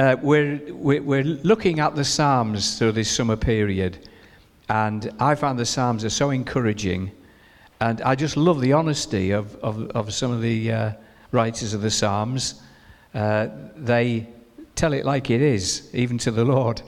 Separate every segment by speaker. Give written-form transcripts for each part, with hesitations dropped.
Speaker 1: We're looking at the Psalms through this summer period, and I found the Psalms are so encouraging, and I just love the honesty of some of the writers of the Psalms. They tell it like it is, even to the Lord,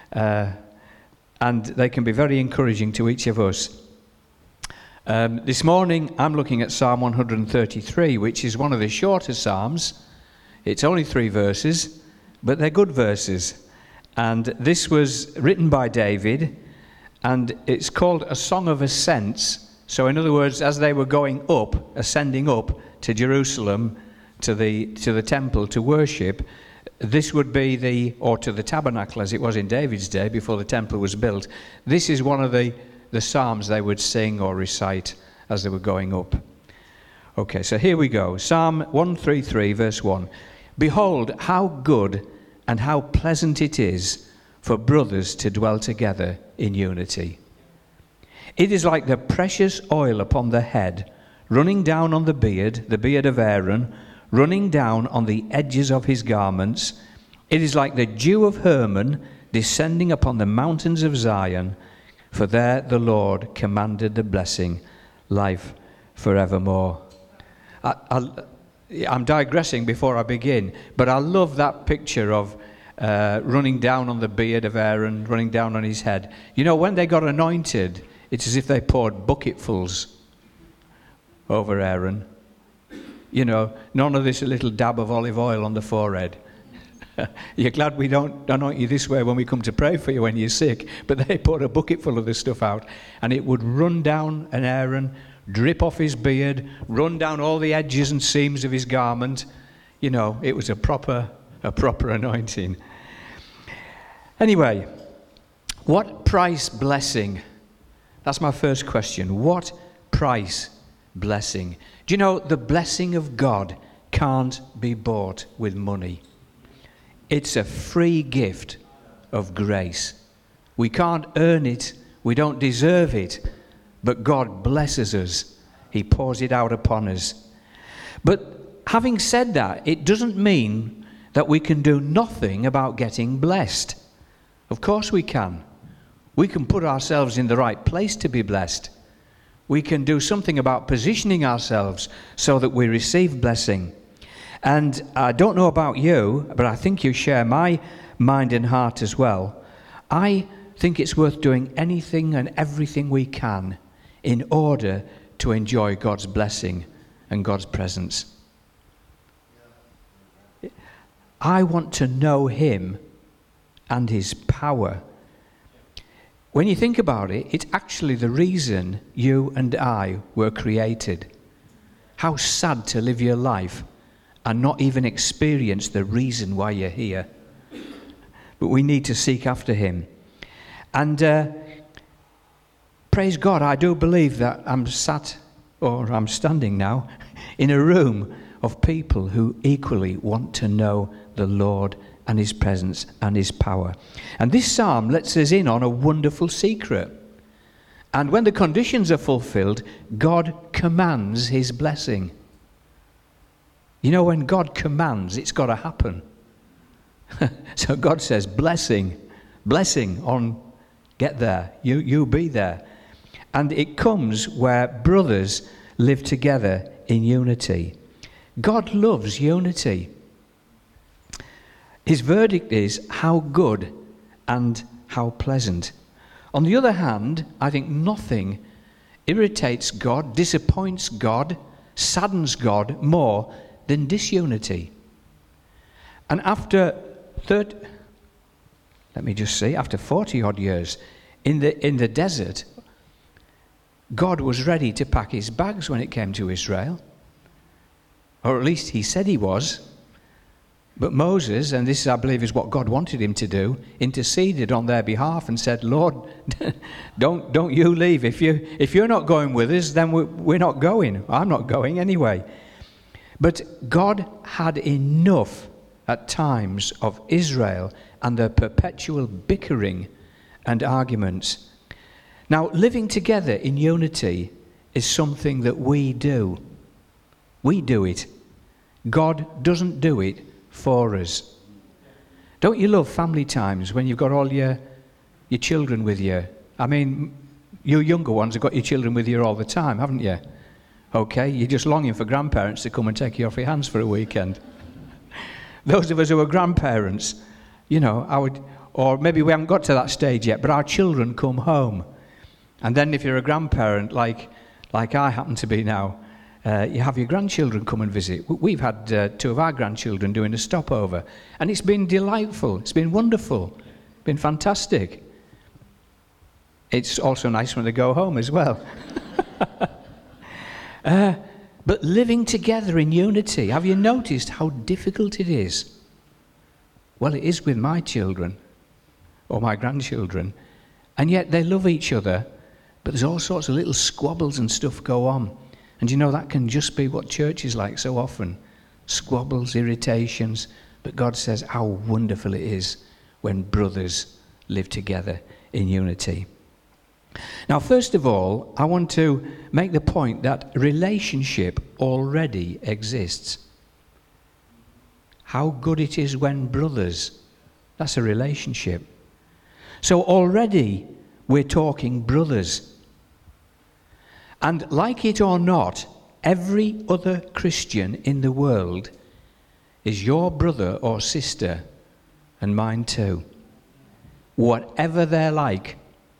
Speaker 1: and they can be very encouraging to each of us. This morning I'm looking at Psalm 133, which is one of the shorter Psalms. It's only 3 verses, but they're good verses. And this was written by David, and it's called a song of ascents. So in other words, as they were going up, ascending up to Jerusalem, to the temple to worship, this would be or to the tabernacle as it was in David's day before the temple was built. This is one of the psalms they would sing or recite as they were going up. Okay, so here we go. Psalm 133, verse 1. Behold, how good and how pleasant it is for brothers to dwell together in unity. It is like the precious oil upon the head, running down on the beard of Aaron, running down on the edges of his garments. It is like the dew of Hermon descending upon the mountains of Zion, for there the Lord commanded the blessing, life forevermore. I'm digressing before I begin, but I love that picture of running down on the beard of Aaron, running down on his head. You know, when they got anointed, it's as if they poured bucketfuls over Aaron. You know, none of this little dab of olive oil on the forehead. You're glad we don't anoint you this way when we come to pray for you when you're sick, but they poured a bucket full of this stuff out, and it would run down on Aaron, drip off his beard, run down all the edges and seams of his garment. You know, it was a proper anointing. Anyway, what price blessing? That's my first question. What price blessing? Do you know the blessing of God can't be bought with money? It's a free gift of grace. We can't earn it. We don't deserve it. But God blesses us. He pours it out upon us. But having said that, it doesn't mean that we can do nothing about getting blessed. Of course we can. We can put ourselves in the right place to be blessed. We can do something about positioning ourselves so that we receive blessing. And I don't know about you, but I think you share my mind and heart as well. I think it's worth doing anything and everything we can in order to enjoy God's blessing and God's presence. I want to know Him and His power. When you think about it, it's actually the reason you and I were created. How sad to live your life and not even experience the reason why you're here. But we need to seek after Him. And praise God, I do believe that I'm standing now in a room of people who equally want to know the Lord and His presence and His power. And this psalm lets us in on a wonderful secret. And when the conditions are fulfilled, God commands His blessing. You know, when God commands, it's got to happen. So God says, blessing on, get there, you be there. And it comes where brothers live together in unity. God loves unity. His verdict is how good and how pleasant. On the other hand, I think nothing irritates God, disappoints God, saddens God more than disunity. And after 40 odd years in the desert, God was ready to pack His bags when it came to Israel. Or at least He said He was. But Moses, and this I believe is what God wanted him to do, interceded on their behalf and said, Lord, don't you leave. If you're not going with us, then we're not going. I'm not going anyway. But God had enough at times of Israel and their perpetual bickering and arguments. Now, living together in unity is something that we do. We do it. God doesn't do it for us. Don't you love family times when you've got all your children with you? I mean, you younger ones have got your children with you all the time, haven't you? Okay, you're just longing for grandparents to come and take you off your hands for a weekend. Those of us who are grandparents, you know, or maybe we haven't got to that stage yet, but our children come home. And then if you're a grandparent, like I happen to be now, you have your grandchildren come and visit. We've had 2 of our grandchildren doing a stopover, and it's been delightful. It's been wonderful. It's been fantastic. It's also nice when they go home as well. But living together in unity, have you noticed how difficult it is? Well, it is with my children or my grandchildren, and yet they love each other, but there's all sorts of little squabbles and stuff go on. And you know, that can just be what church is like so often. Squabbles, irritations, but God says how wonderful it is when brothers live together in unity. Now, first of all, I want to make the point that relationship already exists. How good it is when brothers, that's a relationship. So already we're talking brothers. And like it or not, every other Christian in the world is your brother or sister, and mine too. Whatever they're like,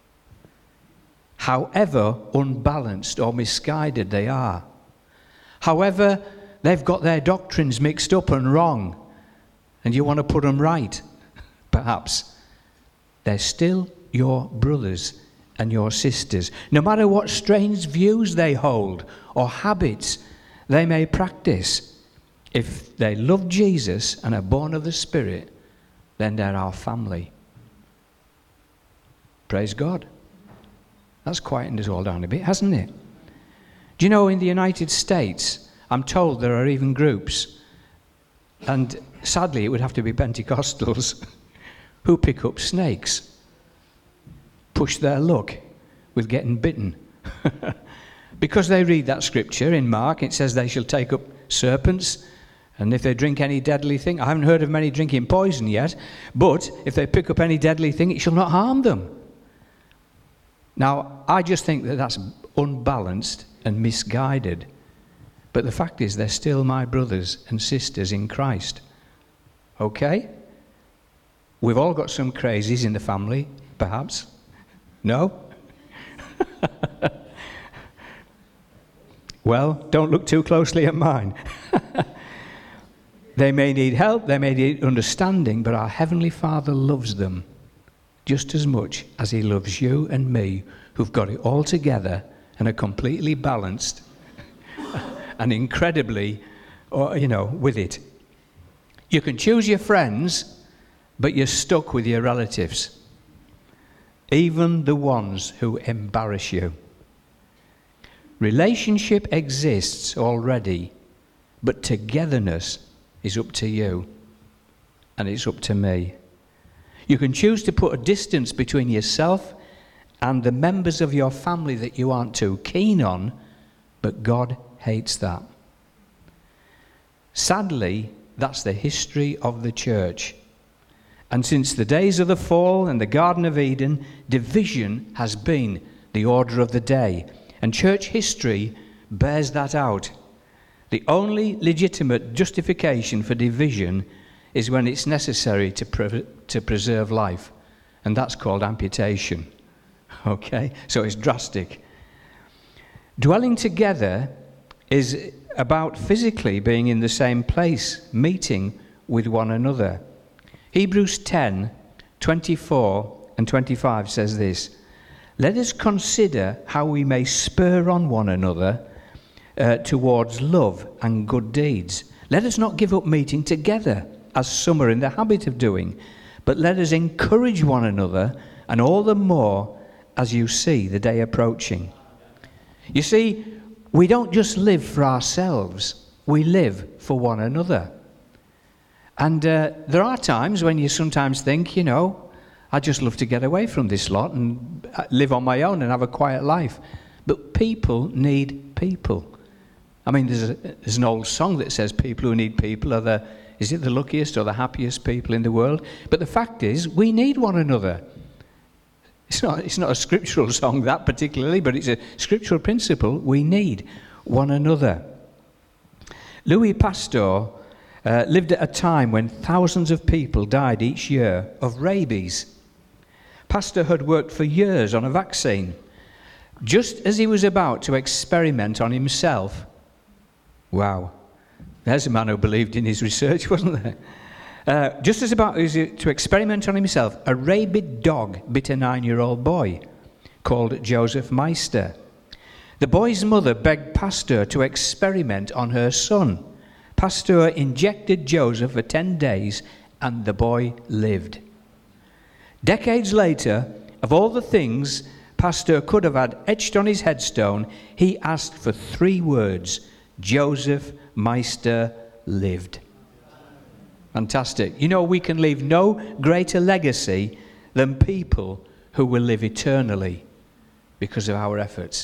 Speaker 1: however unbalanced or misguided they are, however they've got their doctrines mixed up and wrong, and you want to put them right, perhaps, they're still your brothers and your sisters. No matter what strange views they hold or habits they may practice, if they love Jesus and are born of the Spirit, then they're our family. Praise God. That's quietened us all down a bit, hasn't it? Do you know, in the United States, I'm told there are even groups, and sadly it would have to be Pentecostals, who pick up snakes, push their luck with getting bitten. Because they read that scripture in Mark, it says they shall take up serpents, and if they drink any deadly thing, I haven't heard of many drinking poison yet, but if they pick up any deadly thing, it shall not harm them. Now, I just think that that's unbalanced and misguided. But the fact is, they're still my brothers and sisters in Christ. Okay? We've all got some crazies in the family, perhaps. No? Well, don't look too closely at mine. They may need help, they may need understanding, but our Heavenly Father loves them just as much as he loves you and me, who've got it all together and are completely balanced and incredibly, with it. You can choose your friends, but you're stuck with your relatives, even the ones who embarrass you. Relationship exists already, but togetherness is up to you, and it's up to me. You can choose to put a distance between yourself and the members of your family that you aren't too keen on, but God hates that. Sadly, that's the history of the church. And since the days of the fall and the Garden of Eden, division has been the order of the day. And church history bears that out. The only legitimate justification for division is when it's necessary to preserve life. And that's called amputation. Okay? So it's drastic. Dwelling together is about physically being in the same place, meeting with one another. Hebrews 10:24 and 25 says this: "Let us consider how we may spur on one another towards love and good deeds. Let us not give up meeting together, as some are in the habit of doing, but let us encourage one another, and all the more as you see the day approaching." You see, we don't just live for ourselves, we live for one another. And there are times when you sometimes think, I'd just love to get away from this lot and live on my own and have a quiet life. But people need people. I mean, there's an old song that says people who need people are the Is it the luckiest or the happiest people in the world? But the fact is, we need one another. It's not a scriptural song, that particularly, but it's a scriptural principle. We need one another. Louis Pasteur lived at a time when thousands of people died each year of rabies. Pasteur had worked for years on a vaccine. Just as he was about to experiment on himself, wow, there's a man who believed in his research, wasn't there? Just as about to experiment on himself, a rabid dog bit a 9-year-old boy called Joseph Meister. The boy's mother begged Pasteur to experiment on her son. Pasteur injected Joseph for 10 days and the boy lived. Decades later, of all the things Pasteur could have had etched on his headstone, he asked for 3 words: Joseph Meister lived. Fantastic. You know, we can leave no greater legacy than people who will live eternally because of our efforts.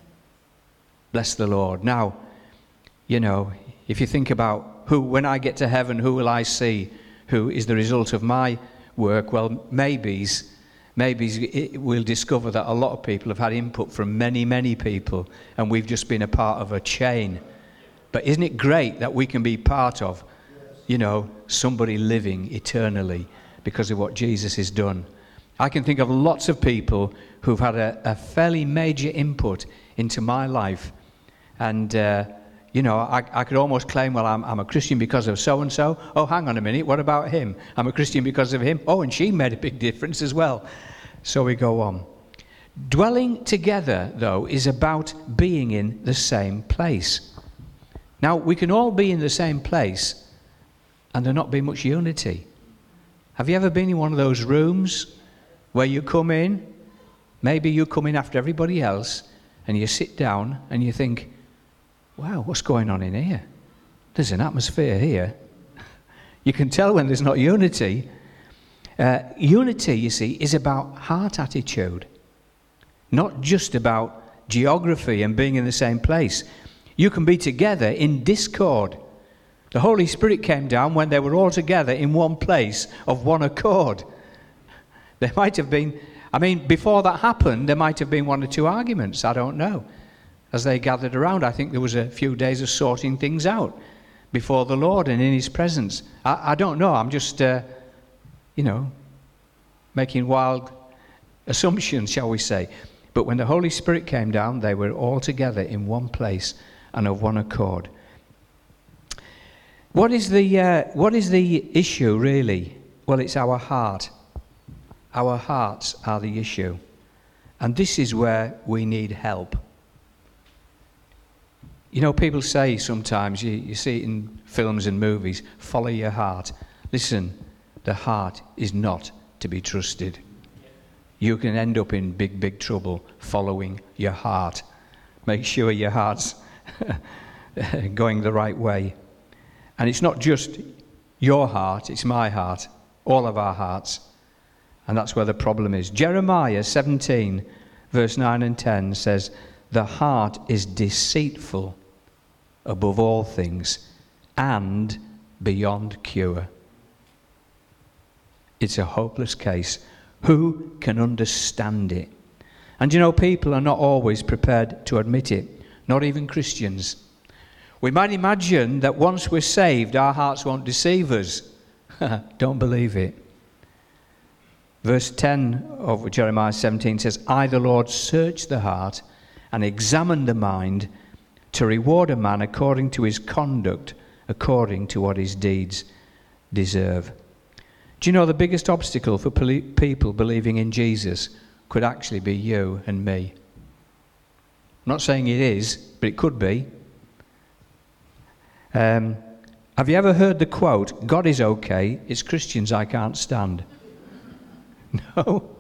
Speaker 1: Bless the Lord. Now, you know, if you think about when I get to heaven, who will I see? Who is the result of my work? Well, maybe we'll discover that a lot of people have had input from many, many people, and we've just been a part of a chain. But isn't it great that we can be part of, you know, somebody living eternally because of what Jesus has done? I can think of lots of people who've had a fairly major input into my life. And, you know, I could almost claim, well, I'm a Christian because of so-and-so. Oh, hang on a minute, what about him? I'm a Christian because of him. Oh, and she made a big difference as well. So we go on. Dwelling together, though, is about being in the same place. Now, we can all be in the same place and there not be much unity. Have you ever been in one of those rooms where you come in, maybe you come in after everybody else, and you sit down and you think, wow, what's going on in here? There's an atmosphere here. You can tell when there's not unity. Unity, you see, is about heart attitude, not just about geography and being in the same place. You can be together in discord. The Holy Spirit came down when they were all together in one place of one accord. There might have been, before that happened, there might have been 1 or 2 arguments, I don't know. As they gathered around, I think there was a few days of sorting things out before the Lord and in His presence. I don't know, I'm just, making wild assumptions, shall we say. But when the Holy Spirit came down, they were all together in one place and of one accord. What is the issue, really? Well, it's our heart. Our hearts are the issue. And this is where we need help. You know, people say sometimes, you see it in films and movies, follow your heart. Listen, the heart is not to be trusted. You can end up in big, big trouble following your heart. Make sure your heart's going the right way. And it's not just your heart, it's my heart, all of our hearts. And that's where the problem is. Jeremiah 17, verse 9 and 10 says, the heart is deceitful above all things and beyond cure. It's a hopeless case. Who can understand it? And you know, people are not always prepared to admit it, not even Christians. We might imagine that once we're saved, our hearts won't deceive us. Don't believe it. Verse 10 of Jeremiah 17 says, I, the Lord, search the heart and examine the mind to reward a man according to his conduct, according to what his deeds deserve. Do you know the biggest obstacle for people believing in Jesus could actually be you and me? I'm not saying it is, but it could be. Have you ever heard the quote, God is okay, it's Christians I can't stand? No.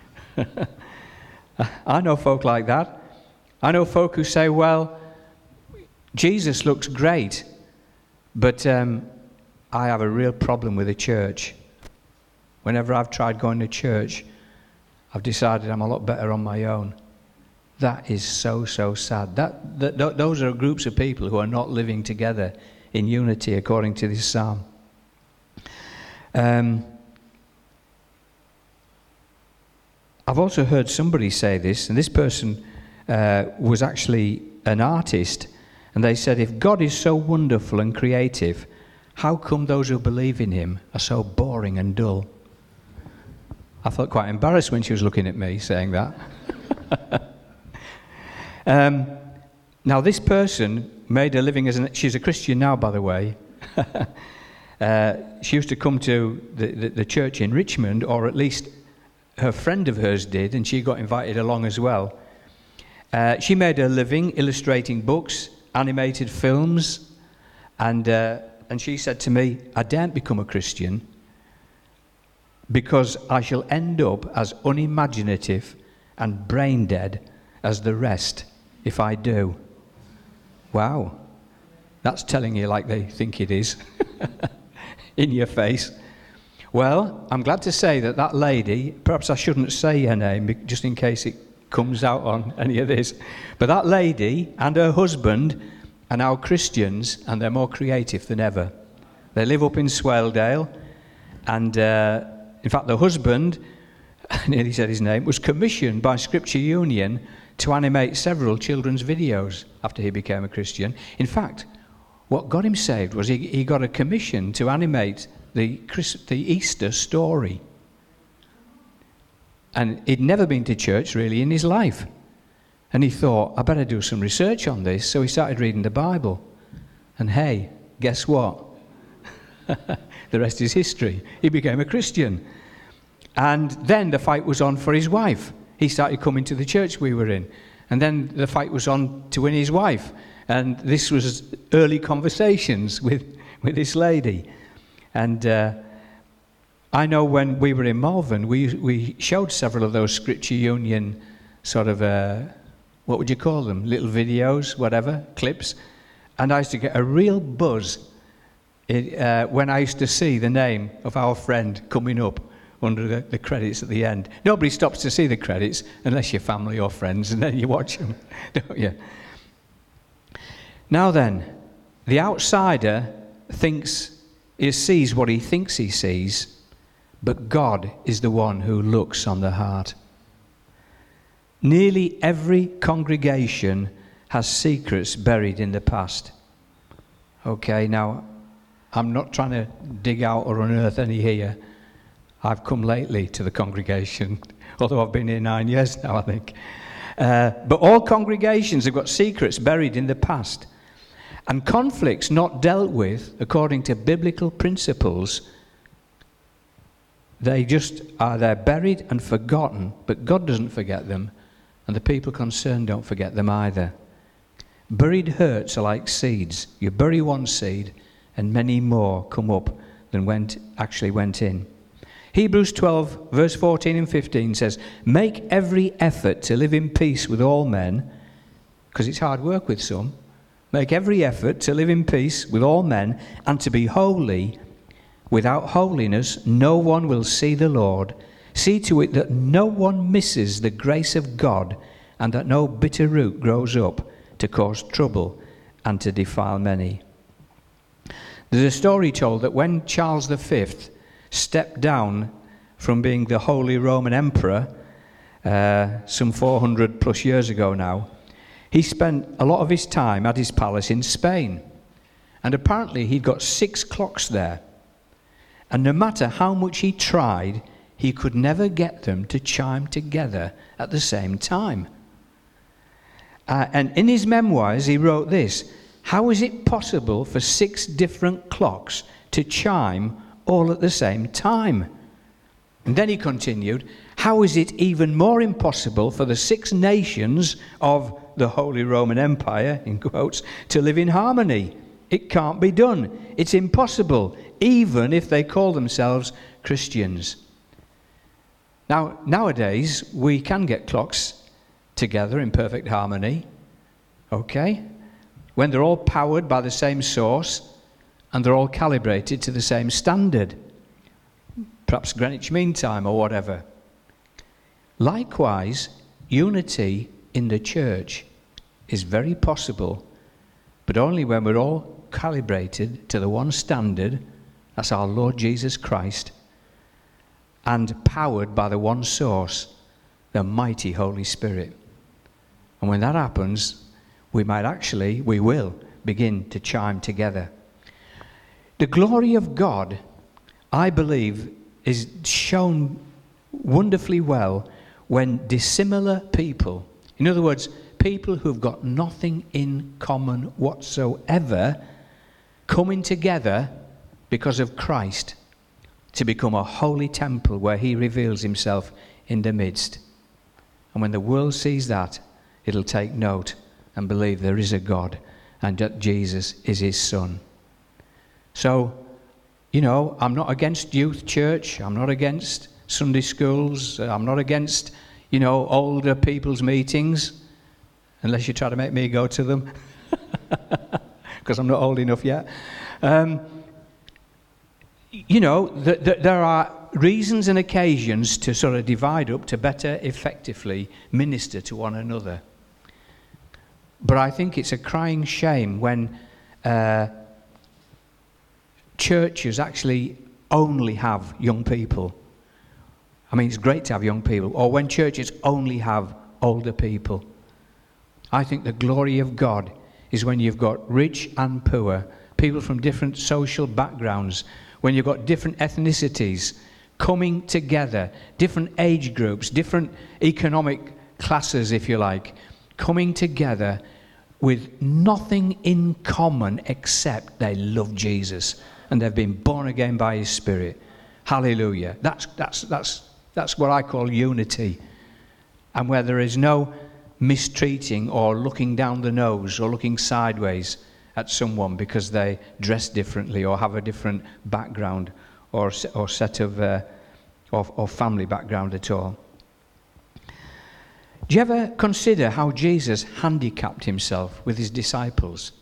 Speaker 1: I know folk like that. I know folk who say, well, Jesus looks great, but I have a real problem with the church. Whenever I've tried going to church, I've decided I'm a lot better on my own. That is so, so sad. Those are groups of people who are not living together in unity according to this psalm. I've also heard somebody say this, and this person was actually an artist, and they said, if God is so wonderful and creative, how come those who believe in him are so boring and dull? I felt quite embarrassed when she was looking at me saying that. Now, this person made a living she's a Christian now, by the way. She used to come to the church in Richmond, or at least her friend of hers did, and she got invited along as well. She made a living illustrating books, animated films, and she said to me, I daren't become a Christian because I shall end up as unimaginative and brain dead as the rest if I do. Wow, that's telling you like they think it is, in your face. Well, I'm glad to say that lady, perhaps I shouldn't say her name just in case it comes out on any of this, but that lady and her husband are now Christians, and they're more creative than ever. They live up in Swaledale, and in fact the husband, I nearly said his name, was commissioned by Scripture Union to animate several children's videos after he became a Christian. In fact, what got him saved was he got a commission to animate the Easter story. And he'd never been to church really in his life. And he thought, I better do some research on this. So he started reading the Bible. And hey, guess what? The rest is history. He became a Christian. And then the fight was on for his wife. He started coming to the church we were in. And then the fight was on to win his wife. And this was early conversations with this lady. And I know when we were in Malvern, we showed several of those Scripture Union sort of, what would you call them? Little videos, whatever, clips. And I used to get a real buzz when I used to see the name of our friend coming up under the credits at the end. Nobody stops to see the credits unless you're family or friends, and then you watch them, don't you? Now then, the outsider sees what he thinks he sees, but God is the one who looks on the heart. Nearly every congregation has secrets buried in the past. Okay, now, I'm not trying to dig out or unearth any here. I've come lately to the congregation, although I've been here 9 years now, I think. But all congregations have got secrets buried in the past. And conflicts not dealt with according to biblical principles, they're buried and forgotten, but God doesn't forget them, and the people concerned don't forget them either. Buried hurts are like seeds. You bury one seed, and many more come up than actually went in. Hebrews 12, verse 14 and 15 says, make every effort to live in peace with all men, because it's hard work with some. Make every effort to live in peace with all men and to be holy. Without holiness, no one will see the Lord. See to it that no one misses the grace of God, and that no bitter root grows up to cause trouble and to defile many. There's a story told that when Charles V stepped down from being the Holy Roman Emperor, some 400 plus years ago now, he spent a lot of his time at his palace in Spain. And apparently he'd got 6 clocks there. And no matter how much he tried, he could never get them to chime together at the same time. And in his memoirs, he wrote this: how is it possible for 6 different clocks to chime all at the same time? And then he continued, how is it even more impossible for the 6 nations of the Holy Roman Empire, in quotes, to live in harmony? It can't be done. It's impossible, even if they call themselves Christians. Now, nowadays, we can get clocks together in perfect harmony, okay? When they're all powered by the same source and they're all calibrated to the same standard, perhaps Greenwich Mean Time or whatever. Likewise, unity in the church is very possible, but only when we're all calibrated to the one standard That's our Lord Jesus Christ. And powered by the one source, the mighty Holy Spirit. And when that happens, we will begin to chime together. The glory of God, I believe, is shown wonderfully well when dissimilar people, in other words, people who've got nothing in common whatsoever, coming together because of Christ to become a holy temple where he reveals himself in the midst. And when the world sees that, it'll take note and believe there is a God and that Jesus is his Son. So, I'm not against youth church. I'm not against Sunday schools. I'm not against, older people's meetings, unless you try to make me go to them, because I'm not old enough yet. There are reasons and occasions to sort of divide up to better effectively minister to one another. But I think it's a crying shame when churches actually only have young people. I mean, it's great to have young people. Or when churches only have older people. I think the glory of God is when you've got rich and poor, people from different social backgrounds, when you've got different ethnicities coming together, different age groups, different economic classes, if you like, coming together with nothing in common except they love Jesus and they've been born again by his Spirit. Hallelujah. That's what I call unity. And where there is no mistreating or looking down the nose or looking sideways at someone because they dress differently or have a different background or set of or family background at all. Do you ever consider how Jesus handicapped himself with his disciples?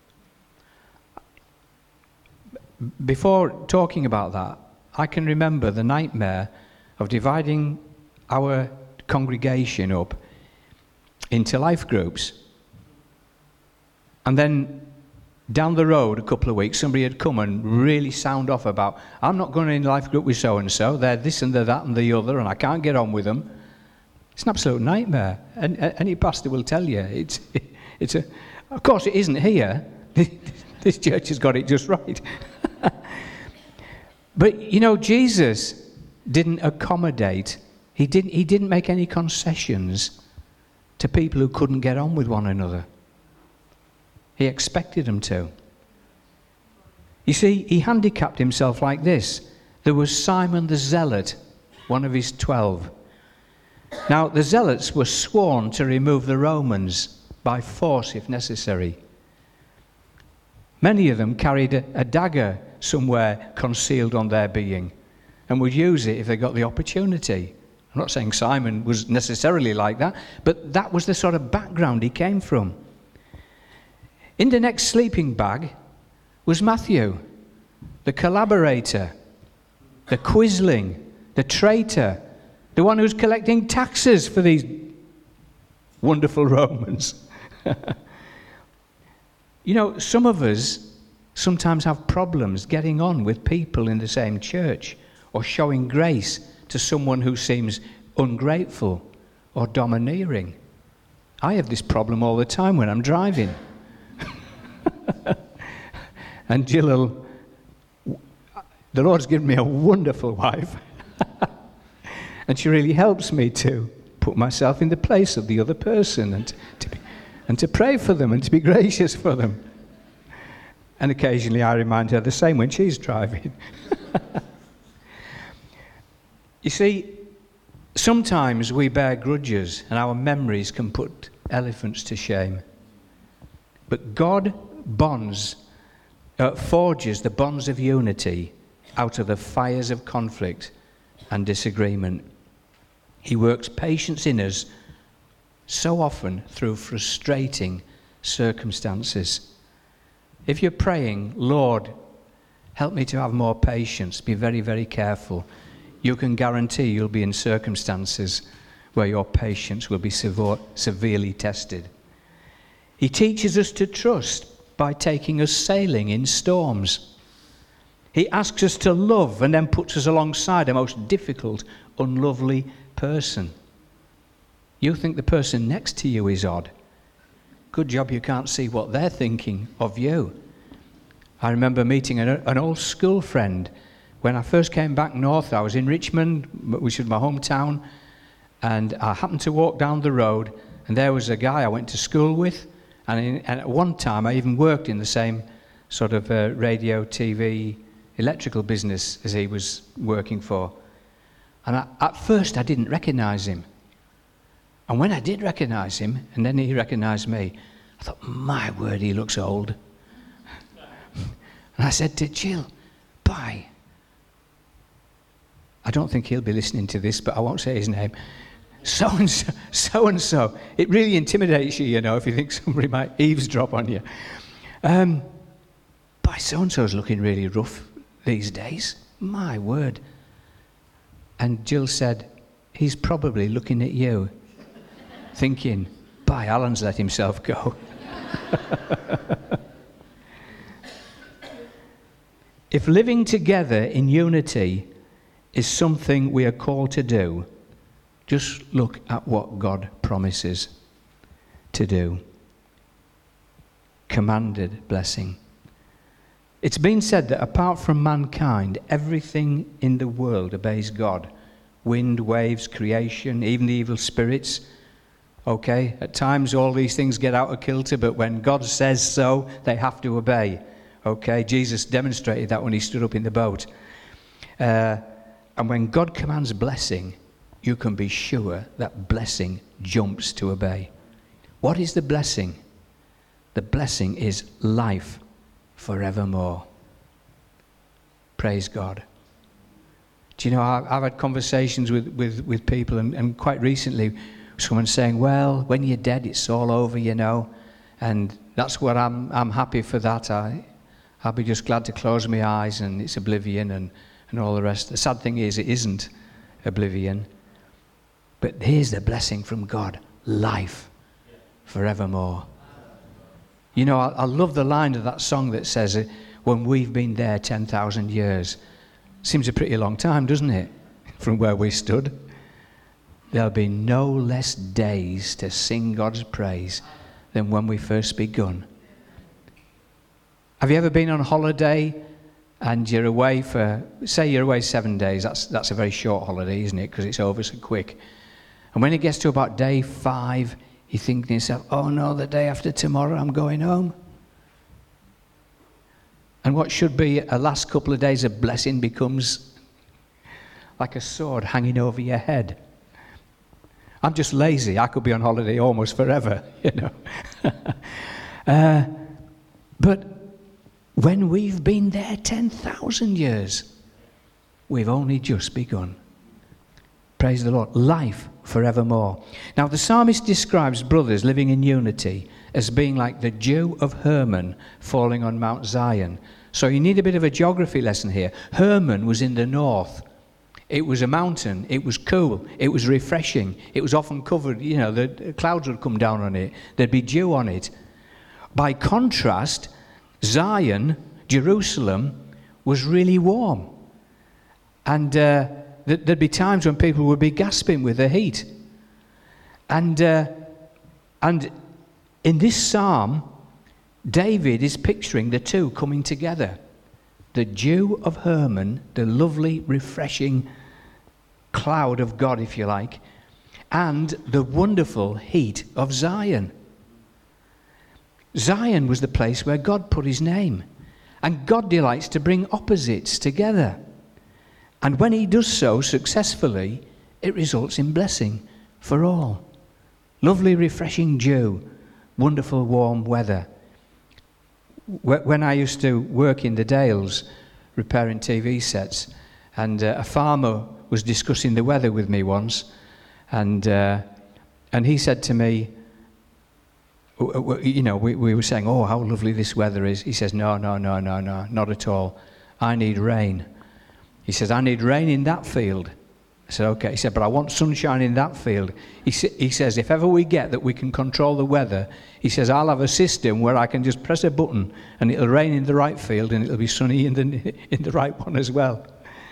Speaker 1: Before talking about that, I can remember the nightmare of dividing our congregation up into life groups. And then down the road a couple of weeks, somebody had come and really sound off about, I'm not going in life group with so-and-so, they're this and they're that and the other, and I can't get on with them. It's an absolute nightmare. And any pastor will tell you. It's a. Of course, it isn't here. This church has got it just right. But Jesus didn't accommodate. He didn't make any concessions to people who couldn't get on with one another. He expected them to. You see, he handicapped himself like this. There was Simon the Zealot, one of his 12. Now, the Zealots were sworn to remove the Romans by force if necessary. Many of them carried a dagger somewhere concealed on their being and would use it if they got the opportunity. I'm not saying Simon was necessarily like that, but that was the sort of background he came from. In the next sleeping bag was Matthew, the collaborator, the quisling, the traitor, the one who's collecting taxes for these wonderful Romans. Some of us sometimes have problems getting on with people in the same church or showing grace to someone who seems ungrateful or domineering. I have this problem all the time when I'm driving. And Jill, the Lord's given me a wonderful wife. And she really helps me to put myself in the place of the other person and to pray for them and to be gracious for them. And occasionally I remind her the same when she's driving. You see, sometimes we bear grudges and our memories can put elephants to shame. But God forges the bonds of unity out of the fires of conflict and disagreement. He works patience in us so often through frustrating circumstances. If you're praying, Lord, help me to have more patience, be very, very careful, you can guarantee you'll be in circumstances where your patience will be severely tested. He teaches us to trust by taking us sailing in storms. He asks us to love and then puts us alongside a most difficult, unlovely person. You think the person next to you is odd. Good job you can't see what they're thinking of you. I remember meeting an old school friend. When I first came back north, I was in Richmond, which was my hometown, and I happened to walk down the road, and there was a guy I went to school with, and at one time I even worked in the same sort of radio, TV, electrical business as he was working for. And at first I didn't recognise him. And when I did recognise him, and then he recognised me, I thought, my word, he looks old. And I said to Jill, bye. I don't think he'll be listening to this, but I won't say his name. So-and-so, so-and-so. It really intimidates you, you know, if you think somebody might eavesdrop on you. Bye, so-and-so's looking really rough these days. My word. And Jill said, he's probably looking at you, thinking, bye, Alan's let himself go. If living together in unity is something we are called to do, just look at what God promises to do. Commanded blessing. It's been said that apart from mankind, everything in the world obeys God. Wind, waves, creation, even the evil spirits. Okay, at times all these things get out of kilter, but when God says so, they have to obey. Okay, Jesus demonstrated that when he stood up in the boat. And when God commands blessing, you can be sure that blessing jumps to obey. What is the blessing? The blessing is life forevermore. Praise God. Do you know, I've had conversations with people, and quite recently, someone saying, well, when you're dead, it's all over, you know, and that's what I'm happy for that. I'll be just glad to close my eyes and it's oblivion and all the rest. The sad thing is, it isn't oblivion. But here's the blessing from God, life forevermore. You know, I love the line of that song that says, when we've been there 10,000 years. Seems a pretty long time, doesn't it, from where we stood? There'll be no less days to sing God's praise than when we first begun. Have you ever been on holiday and you're away for, say you're away 7 days, that's a very short holiday, isn't it, because it's over so quick. And when it gets to about day 5, you think to yourself, oh no, the day after tomorrow I'm going home. And what should be a last couple of days of blessing becomes like a sword hanging over your head. I'm just lazy. I could be on holiday almost forever, you know. But when we've been there 10,000 years, we've only just begun. Praise the Lord. Life forevermore. Now, the psalmist describes brothers living in unity as being like the dew of Hermon falling on Mount Zion. So you need a bit of a geography lesson here. Hermon was in the north. It was a mountain. It was cool. It was refreshing. It was often covered, you know, the clouds would come down on it. There'd be dew on it. By contrast, Zion, Jerusalem, was really warm. And there'd be times when people would be gasping with the heat. And in this psalm, David is picturing the two coming together. The dew of Hermon, the lovely, refreshing cloud of God, if you like, and the wonderful heat of Zion. Zion was the place where God put his name. And God delights to bring opposites together. And when he does so successfully, it results in blessing for all. Lovely, refreshing dew, wonderful, warm weather. When I used to work in the Dales, repairing TV sets, and a farmer was discussing the weather with me once, and he said to me, you know, we were saying, oh, how lovely this weather is. He says, no, not at all. I need rain. He says, I need rain in that field, I said, okay. He said, but I want sunshine in that field. He says, if ever we get that we can control the weather, he says, I'll have a system where I can just press a button and it'll rain in the right field and it'll be sunny in the right one as well.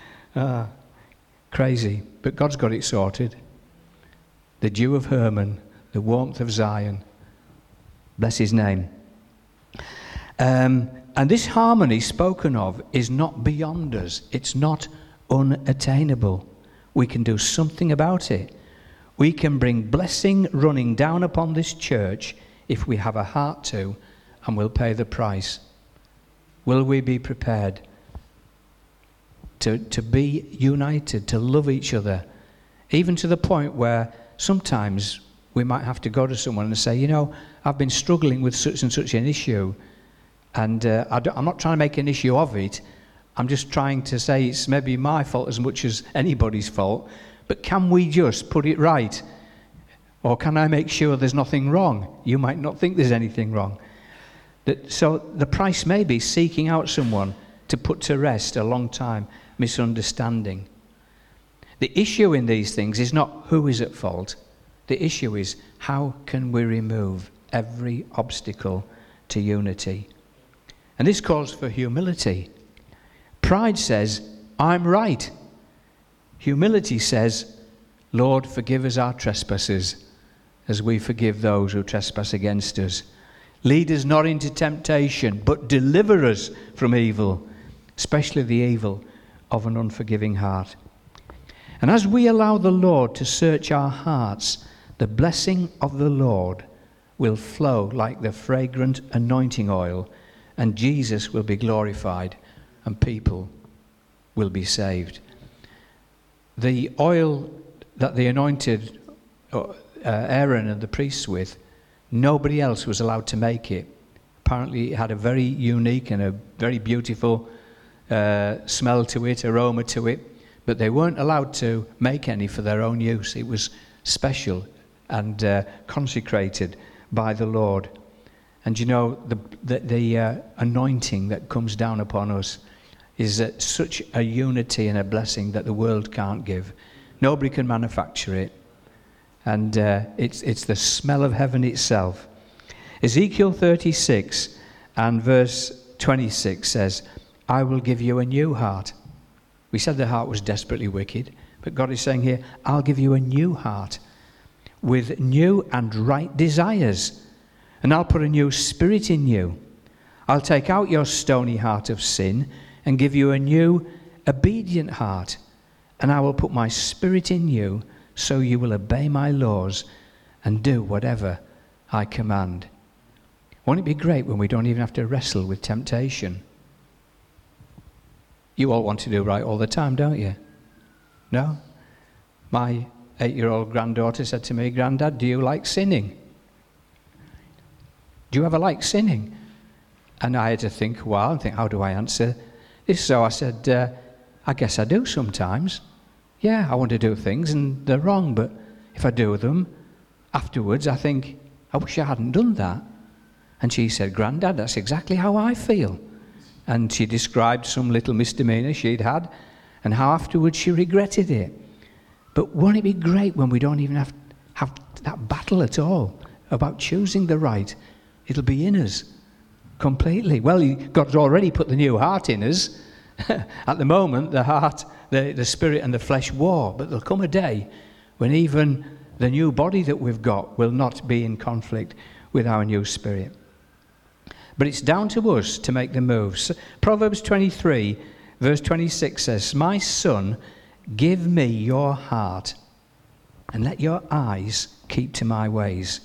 Speaker 1: Crazy. But God's got it sorted. The dew of Hermon, the warmth of Zion. Bless his name. And this harmony spoken of is not beyond us. It's not unattainable. We can do something about it. We can bring blessing running down upon this church if we have a heart to, and we'll pay the price. Will we be prepared to be united, to love each other, even to the point where sometimes we might have to go to someone and say, you know, I've been struggling with such and such an issue, and I'm not trying to make an issue of it. I'm just trying to say it's maybe my fault as much as anybody's fault, but can we just put it right? Or can I make sure there's nothing wrong? You might not think there's anything wrong. So the price may be seeking out someone to put to rest a long time misunderstanding. The issue in these things is not who is at fault. The issue is how can we remove every obstacle to unity? And this calls for humility. Pride says, I'm right. Humility says, Lord, forgive us our trespasses as we forgive those who trespass against us. Lead us not into temptation, but deliver us from evil, especially the evil of an unforgiving heart. And as we allow the Lord to search our hearts, the blessing of the Lord will flow like the fragrant anointing oil, and Jesus will be glorified, and people will be saved. The oil that they anointed Aaron and the priests with, nobody else was allowed to make it. Apparently it had a very unique and a very beautiful smell to it, aroma to it, but they weren't allowed to make any for their own use. It was special and consecrated by the Lord. And you know, the anointing that comes down upon us is such a unity and a blessing that the world can't give. Nobody can manufacture it. And it's the smell of heaven itself. Ezekiel 36 and verse 26 says, I will give you a new heart. We said the heart was desperately wicked, but God is saying here, I'll give you a new heart with new and right desires, and I'll put a new spirit in you. I'll take out your stony heart of sin and give you a new obedient heart, and I will put my spirit in you so you will obey my laws and do whatever I command. Won't it be great when we don't even have to wrestle with temptation? You all want to do right all the time, don't you? No? My 8-year-old granddaughter said to me, Grandad, do you like sinning? Do you ever like sinning? And I had to think a while and think, how do I answer this? So I said, I guess I do sometimes. Yeah, I want to do things and they're wrong, but if I do them, afterwards I think, I wish I hadn't done that. And she said, Grandad, that's exactly how I feel. And she described some little misdemeanor she'd had and how afterwards she regretted it. But won't it be great when we don't even have that battle at all about choosing the right? It'll be in us completely. Well, God's already put the new heart in us. At the moment, the heart, the spirit and the flesh war. But there'll come a day when even the new body that we've got will not be in conflict with our new spirit. But it's down to us to make the moves. Proverbs 23, verse 26 says, My son, give me your heart, and let your eyes keep to my ways.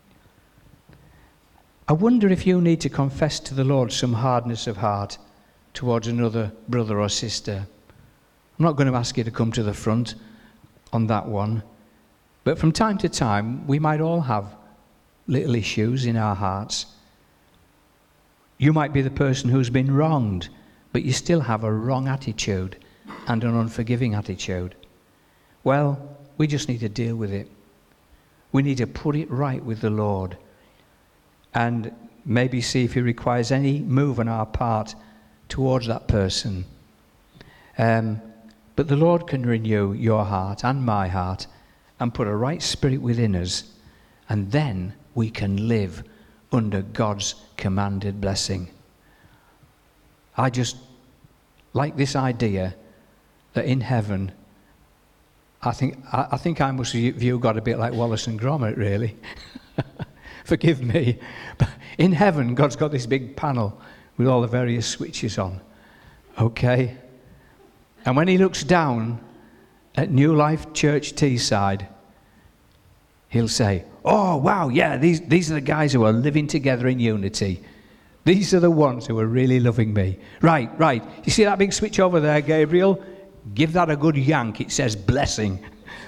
Speaker 1: I wonder if you need to confess to the Lord some hardness of heart towards another brother or sister. I'm not going to ask you to come to the front on that one, but from time to time, we might all have little issues in our hearts. You might be the person who's been wronged, but you still have a wrong attitude and an unforgiving attitude. Well, we just need to deal with it. We need to put it right with the Lord and maybe see if he requires any move on our part towards that person. But the Lord can renew your heart and my heart and put a right spirit within us, and then we can live under God's commanded blessing. I just like this idea that in heaven, I think I must view God a bit like Wallace and Gromit, really. Forgive me. But in heaven, God's got this big panel with all the various switches on. Okay? And when he looks down at New Life Church Teesside, he'll say, oh, wow, yeah, these are the guys who are living together in unity. These are the ones who are really loving me. Right. You see that big switch over there, Gabriel? Give that a good yank. It says blessing.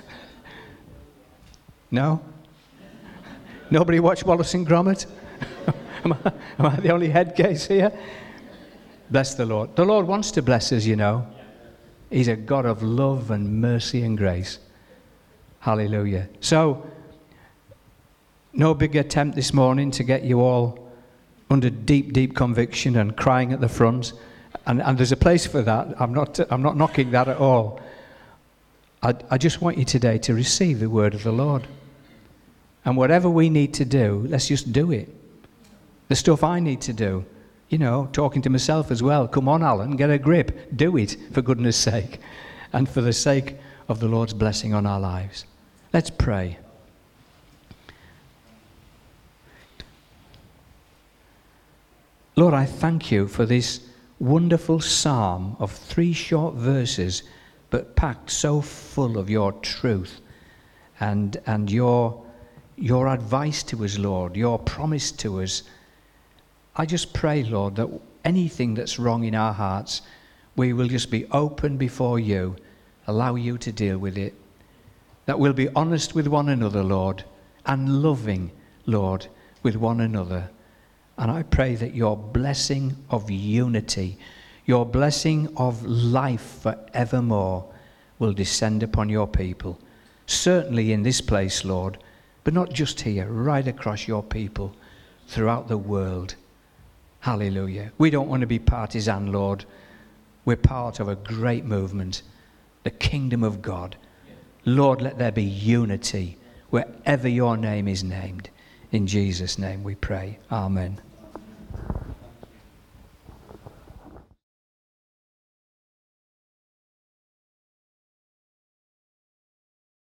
Speaker 1: No? Nobody watch Wallace and Gromit? Am I the only head case here? Bless the Lord. The Lord wants to bless us, you know. He's a God of love and mercy and grace. Hallelujah. So, no big attempt this morning to get you all under deep, deep conviction and crying at the front. And there's a place for that. I'm not knocking that at all. I just want you today to receive the word of the Lord. And whatever we need to do, let's just do it. The stuff I need to do, you know, talking to myself as well. Come on, Alan, get a grip. Do it, for goodness sake. And for the sake of the Lord's blessing on our lives. Let's pray. Lord, I thank you for this wonderful psalm of 3 short verses, but packed so full of your truth and your advice to us, Lord, your promise to us. I just pray, Lord, that anything that's wrong in our hearts, we will just be open before you, allow you to deal with it. That we'll be honest with one another, Lord, and loving, Lord, with one another. And I pray that your blessing of unity, your blessing of life forevermore will descend upon your people. Certainly in this place, Lord, but not just here, right across your people throughout the world. Hallelujah. We don't want to be partisan, Lord. We're part of a great movement, the kingdom of God. Lord, let there be unity wherever your name is named. In Jesus' name we pray. Amen.